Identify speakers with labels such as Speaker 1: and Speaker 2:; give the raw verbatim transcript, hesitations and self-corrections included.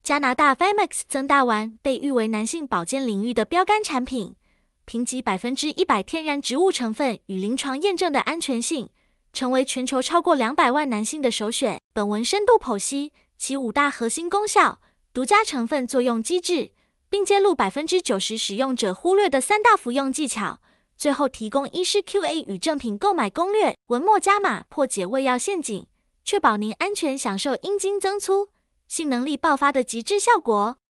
Speaker 1: 加拿大 Vimex 增大丸被誉为男性保健领域的标杆产品，评级百分之一百天然植物成分与临床验证的安全性，成为全球超过两百万男性的首选。本文深度剖析其五大核心功效、独家成分作用机制，并揭露百分之九十使用者忽略的三大服用技巧。最后提供医师 Q A 与正品购买攻略，文末加码破解胃药陷阱，确保您安全享受阴茎增粗、性能力爆发的极致效果。